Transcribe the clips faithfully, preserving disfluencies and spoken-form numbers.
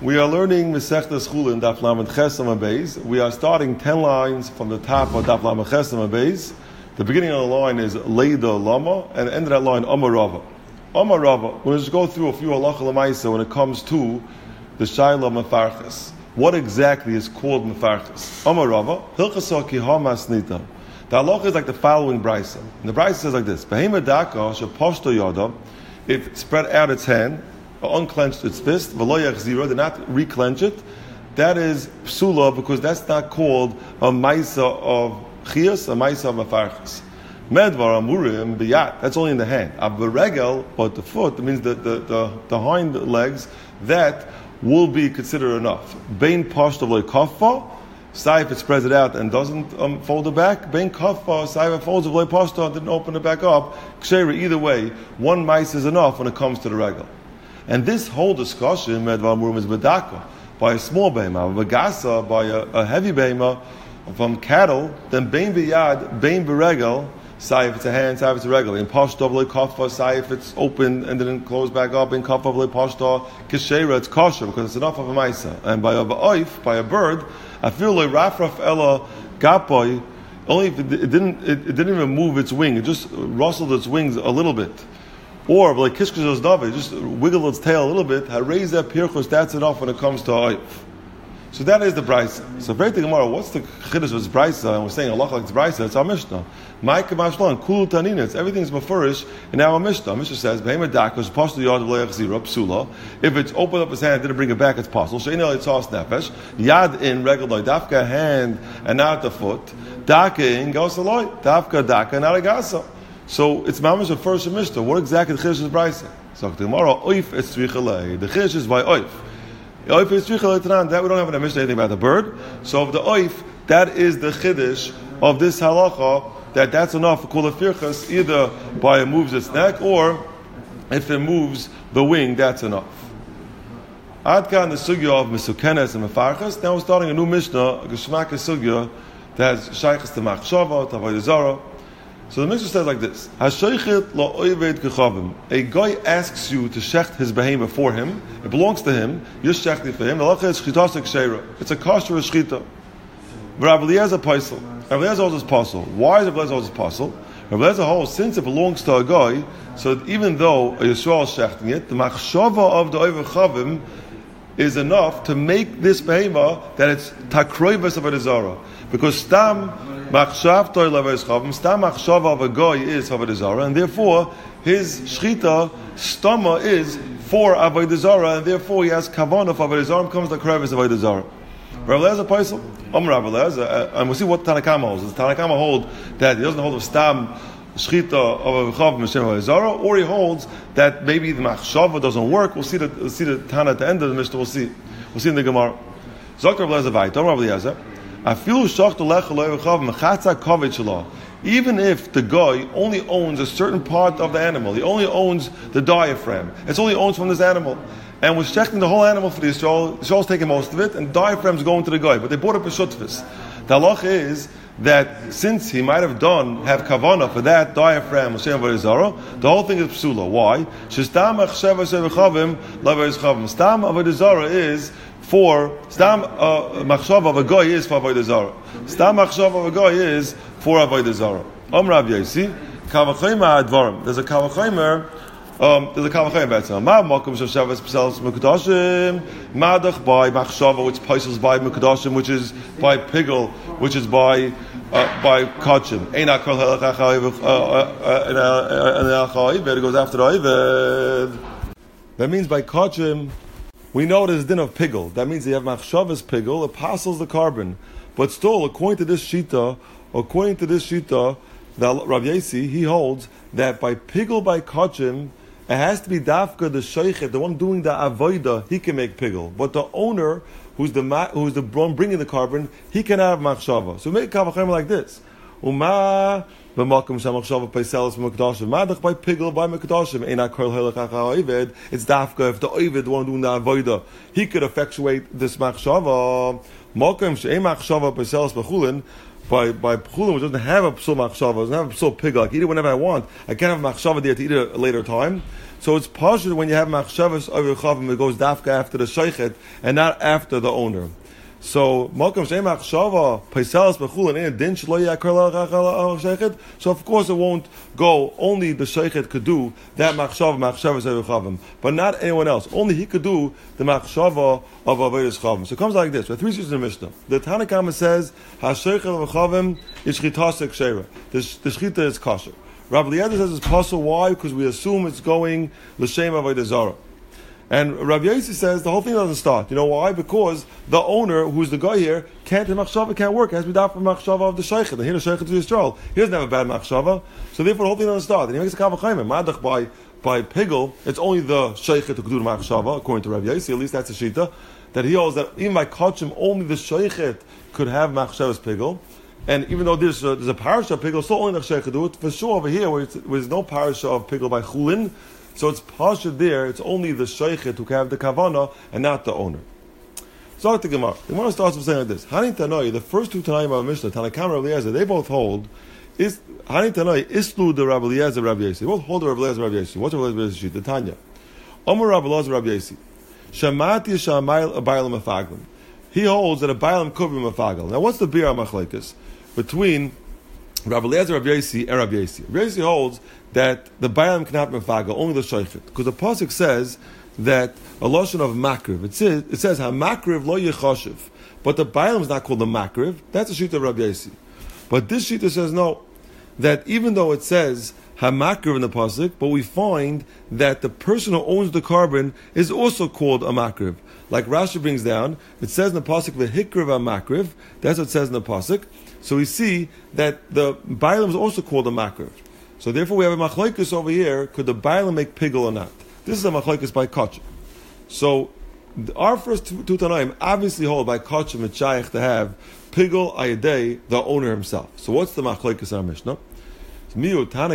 We are learning Masechtas Chulin Daf Lamed Ches Amud Beis. We are starting ten lines from the top of Daf Lamed Ches Amud Beis. The beginning of the line is Leida Lama, and the end of that line Amar Rava. Amar Rava. We'll just go through a few halacha l'maisa when it comes to the Shaila Mefarches. What exactly is called Mefarches? Amar Rava. Hilchasa ki hamasnita. The halacha is like the following brisa. And the brisa says like this: Behema daka sheposhto yada. It spread out its hand, unclenched its fist, v'lo zero, did not reclench it. That is psula, because that's not called a maisa of chias, a maisa of mefarches. Medvar amurim biyat, that's only in the hand. Avaregel, but the foot, that means the, the, the, the hind legs, that will be considered enough. Bein pashto v'lo kaffa, say if it spreads it out and doesn't um, fold it back. Bein kaffa, say if it folds it v'lo pashto and didn't open it back up. Kshera, either way, one maisa is enough when it comes to the regel. And this whole discussion, Medvar Murim, is bedaka, by a small behema, v'gasa, by a, a heavy behema from cattle, then bein biyad, bein beregel, say if it's a hand, say if it's a regel. In pashta v'lo kaffa, say if it's open and then closed back up. In kaffa v'lo pashta, kishera, it's kosher, because it's enough of a maisa. And by a oif, by a bird, I feel like rafraf ella gapoy, only if it, it didn't, it, it didn't even move its wing, it just rustled its wings a little bit. Or like kishkashos davi, just wiggle its tail a little bit. Hareza pirchos, that's enough when it comes to oif. So that is the brisa. So very tomorrow, what's the chiddush of this brisa? And we're saying Allah like this brisa. It's our mishnah. Ma'ika mashlan kul tanina. Everything's mafurish in our mishnah. Mishnah says behema dakos pashtu yad v'lo yachzira psula. If it's opened up his hand, didn't bring it back, it's possible. She'inel itzas nefesh yad in regular dafka hand and not the foot. Daka in gosaloi dafka daka not a gasa. So it's mamash of first mishnah. What exactly the chiddush is brisa? So tomorrow oif is tzrichalei. The chiddush is by oif. Oif is tzrichalei tanan. That we don't have in a mishnah anything about the bird. So the oif, that is the chiddush of this halacha. That that's enough for kol firchas, either by it moves its neck or if it moves the wing, that's enough. Adkan the sugya of mesukenes and mefarches. Now we're starting a new mishnah, a geshmak sugya that has shaykhs to machshava, to avodah zarah. So the Mishnah says like this: Hashoichet lo oived kechavim. A guy asks you to shecht his behemoth for him. It belongs to him. You're shechting for him. The halacha is shchitas kshera. It's a kosher shchita. Rav Eliezer paisel. Rav Eliezer holds his pasul. Why is Rav Eliezer holds his pasul? Rav Eliezer holds, since it belongs to a guy, so that even though a Yisrael is shechting it, the machshava of the oived chavim is enough to make this behemoth that it's takroivas of a zara. Because stam machshav toy leves chavim, stam machshav of a guy is avodah zarah, and therefore his shchita stama is for avodah zarah, and therefore he has kavanah for avodah zarah. Comes the krevis of avodah zarah. Rav Eliezer paisel, Om Rav Eliezer, and we'll see what Tanakama holds. Does Tanakama hold that he doesn't hold of stam shchita of a chavim mishem avodah zarah, or he holds that maybe the machshava doesn't work? We'll see the we'll see the Tana at the end of the Mishnah. We'll see. We'll see in the Gemara. Zok Rav Eliezer vayit. Om Rav Eliezer. Even if the guy only owns a certain part of the animal, he only owns the diaphragm. It's only owns from this animal, and we're checking the whole animal for the Yisrael. Yisrael's taking most of it, and the diaphragm's going to the guy. But they bought up a shutfis. The halacha is that since he might have done have kavanah for that diaphragm, the whole thing is psula. Why? Stam avodah zarah is for stam machshav of a guy is for avodah zarah. Stam machshav of a guy is for avodah zarah. Om Rav Yosi kavachaymer advarim. There's a kavachaymer. Um, there's a kavachaymer about it. Ma makom shoshavas p'salos mekudashim madach by machshava, which places by mekudashim, which is by pigel, which is by uh, by kachim. Eina kol halachachayiv and it goes after the oived. That means by kachim. We know there's din of pigel. That means you have machshavas pigel, it passes the carbon. But still, according to this shita, according to this shita, the Rav Yesi, he holds that by pigel by kachim, it has to be dafka the sheichet, the one doing the avoida, he can make pigel. But the owner, who's the who's the one bringing the carbon, he can have machshava. So we make kavachem like this: Uma b'makom shamachshava peiselos mekudashim madach by pigel by mekudashim eina kol halachacha oived. It's dafka if the oived, the one doing the avoida, he could effectuate this machshava. Makom she'em machshava peiselos b'chulin. by by Chulin, which doesn't have a psul machshava, doesn't have a psul pig, like eat it whenever I want. I can't have machshava there to eat it at a later time. So it's partial when you have machshavas over chavim, it goes dafka after the sheichet and not after the owner. So malkam shem machshava paiselas bechulin in din shlo yakar sheichet. So of course it won't go. Only the sheichet could do that machshava machshavas over chavim, but not anyone else. Only he could do the machshava of avodas chavim. So it comes like this. There are three issues in the Mishnah. The Tanna Kama says hasheichet of chavim is shchitasek shera. The shchita is kosher. Rabbi Eliezer says it's possible. Why? Because we assume it's going l'shem avodah zarah. And Rabbi Yossi says the whole thing doesn't start. You know why? Because the owner, who's the guy here, can't the machshava can't work. It has to be done from machshava of the sheichet. And here the sheichet to Yisrael. He doesn't have a bad machshava, so therefore the whole thing doesn't start. And he makes a kavachayim. Madach by by pigel, it's only the sheichet who can do the machshava, according to Rabbi Yossi. At least that's a shita that he holds that even by kachim, only the sheichet could have machshavas pigel. And even though there's a, there's a parasha of pigel, still only the sheikh do it. For sure, over here, where, it's, where there's no parasha of pigel by chulin, so it's parasha there, it's only the sheikh who can have the kavana and not the owner. So I think the Gemara starts with saying like this: Hani Tanoi, the first two Tanaim of Mishnah, Tanakam Rabbi Eliezer, they both hold is Hani Tanoi Islu the Rabbi Eliezer Rabbi Yossi. They both hold the Rabbi Eliezer Rabbi Yossi. What's the Rabbi Eliezer sheet? The Tanya. Omer Rabbi Eliezer Rabbi Yossi. Shamati Shamayil Abaylam Afaglim. He holds that a Bailam could be Mafagel. Now, what's the Bir Machlekes between Rabbi Eliezer, Rabbi Yossi, and Rabbi Yossi? Rabbi Yossi holds that the Bailam cannot be Mafagel, only the Sheichet. Because the Pasuk says that a lotion of Makriv, it says, it says HaMakriv lo yechoshev. But the Bailam is not called the Makriv. That's a sheet of Rabbi Yossi. But this sheet says no, that even though it says HaMakriv in the Pasuk, but we find that the person who owns the carbon is also called a Makriv. Like Rashi brings down, it says in the Pasuk, V'hikriv HaMakriv, that's what it says in the Pasuk. So we see that the Bailam is also called a Makriv. So therefore we have a Machlokes over here, could the Bailam make pigel or not? This is a Machlokes by Kachim. So our first two, two Tanaim obviously hold by Kachim and Shaykh to have pigel ayadei, the owner himself. So what's the Machlokes in our Mishnah? If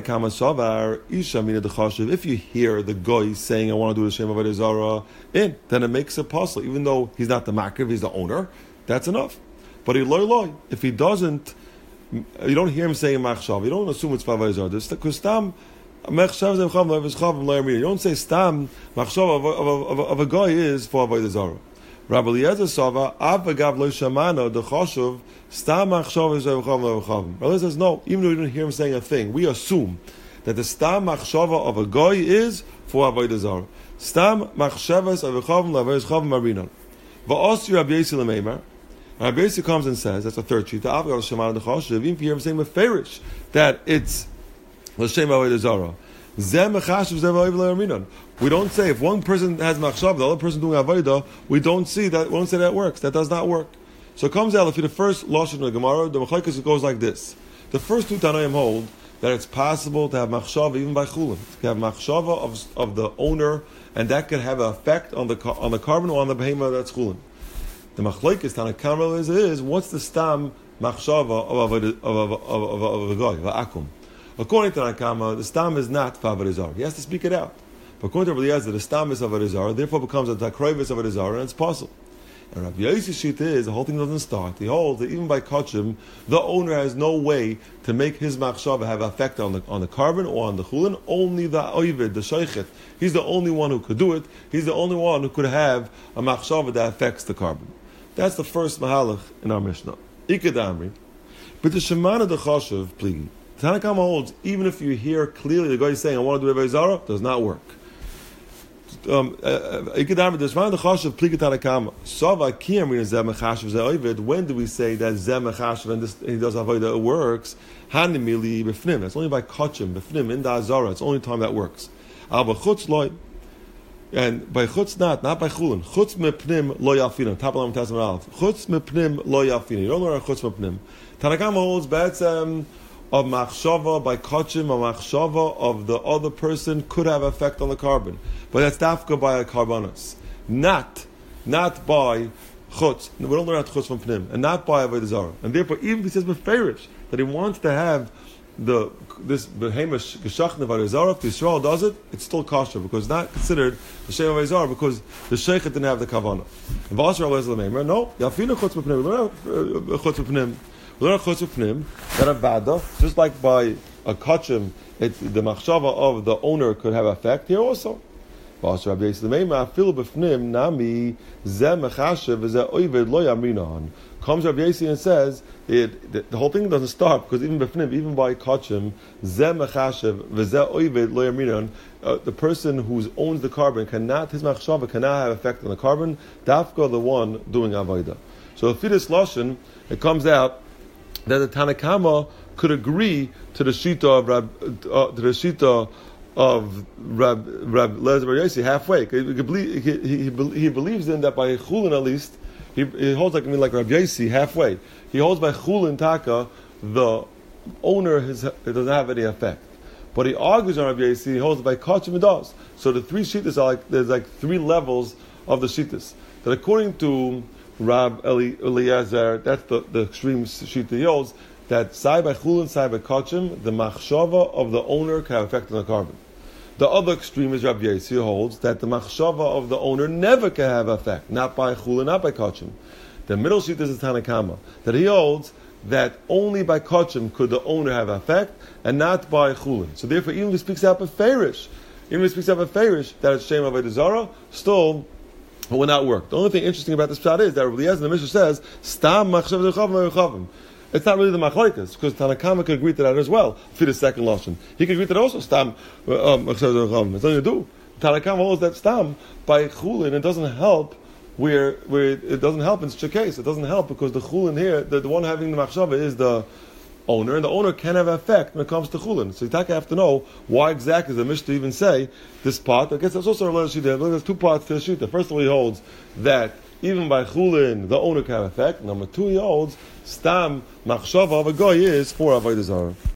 you hear the guy saying, I want to do the Shem Avodah Zarah, in, then it makes it possible. Even though he's not the Makriv, he's the owner, that's enough. But he loy loy. If he doesn't, you don't hear him saying Machshav, you don't assume it's Avodah Zarah. Because Stam, you don't say Stam, Machshav of, of, of, of a guy is for Avodah Zarah. Rabbi Eliezer Sava, Avagav lo shamano the choshuv stam machshav is evchav lo evchav. Rabbi Eliezer says no. Even though we don't hear him saying a thing, we assume that the stam machshava of a guy is for avodah zarah. Stam machshavas evchav lo evchav marinon. Va'os Rabbi Yossi lemeimar. Rabbi Yossi comes and says that's a third sheet. Avagav lo shamano the choshuv. Even if you hear him saying meferish that it's l'shem avodah zarah. We don't say if one person has machshav, the other person doing avodah, we don't see that. We don't say that works. That does not work. So it comes out if you're the first lashon of the Gemara, the machlekes goes like this: the first two Tanaim hold that it's possible to have machshav even by chulin, to have machshava of of the owner, and that can have an effect on the on the carbon or on the behema that's chulin. The machlekes Tanakam is is what's the stam machshava of of of of of a guy va'akum. According to Nakama, the stam is not Avodah Zarah. He has to speak it out. But according to Rabbi Eliezer, the stam is Avodah Zarah, therefore becomes a takroivis Avodah Zarah, and it's possible. And Rabbi Yossi's sheet is, the whole thing doesn't start. He holds that even by kachim, the owner has no way to make his machshava have effect on the on the carbon or on the chulin. Only the oivid, the sheichet, he's the only one who could do it. He's the only one who could have a machshava that affects the carbon. That's the first mahalach in our Mishnah. Ikadamri. But the shemana the chashav, pligi. Tanakama holds, even if you hear clearly the guy is saying, I want to do Avodah Zarah, does not work. Um, when do we say that Zeh Mechashav and this, he does Avodah, it works? Hanimili b'fnim. It's only by Kachim, b'fnim, in the Azara. It's the only time that works. Al b'chutz loy. And by chutz not, not by chulin. Chutz mepnim lo yafina. Top of the Testament. Chutz mepnim lo yafina. You don't learn chutz mepnim. Tanakama holds, but um, of machshava by kachim, or machshava of the other person could have effect on the carbon, but that's dafka by a karbanos, not not by chutz. We don't learn out chutz from pnim, and not by avodah zarah. And therefore, even if he says beferish that he wants to have the this behemish geshachne avodah zarah, if the Yisrael does it, it's still kosher because it's not considered the shem avodah zarah because the sheikhet didn't have the kavanah. And v'asher always l'meimer, no, yafina chutz from pnim. We don't have chutz from pnim. That a vada, just like by a kachim, it's the machshava of the owner could have effect here also. Comes Rabbi Yossi and says it, the, the whole thing doesn't stop because even b'fnim, even by kachim, zeh mechashev v'zeh oived lo yaminon, the person who owns the carbon cannot, his machshava cannot have effect on the carbon. Dafka the one doing avodah. So if it is lashon, it comes out that the Tanakama could agree to the shita of Rab, uh, to the shita of Rab Rab Lezer Bar Yossi halfway. He, he, he, he believes in that by chulin at least. He, he holds like I mean like Rab Yossi halfway. He holds by chulin taka the owner has, it doesn't have any effect. But he argues on Rab Yossi. He holds by kachim it does. So the three shitas are like there's like three levels of the shitas. That according to Rab Eli, Eliezer, that's the, the extreme shita he holds, that sai by chulin, sai by kachim, the machshava of the owner can have effect on the carbon. The other extreme is Rabbi Yossi holds that the machshava of the owner never can have effect, not by chulin, not by kachim. The middle sheet is the Tanakama, that he holds that only by kachim could the owner have effect, and not by chulin. So therefore, even if he speaks out beferish, even if he speaks out beferish, that it's shem avodah zara, still it will not work. The only thing interesting about this pshat is that Rabbi Eliezer in the Mishnah says, "Stam machshav zechavim v'chavim." It's not really the machlokes because Tanakama could agree to that as well. For the second lashon, he could agree to that also. Stam machshav zechavim. It's nothing to do. Tanakama holds that stam by chulin. It doesn't help where where it doesn't help in such a case. It doesn't help because the chulin here, the, the one having the machshava is the owner, and the owner can have effect when it comes to chulin. So you have to know why exactly does the Mishnah even say this part. I guess there's also a little shita. There's two parts to the shita. First of all, he holds that even by chulin the owner can have effect. Number two, he holds stam machshava of a goy is for avodah zarah.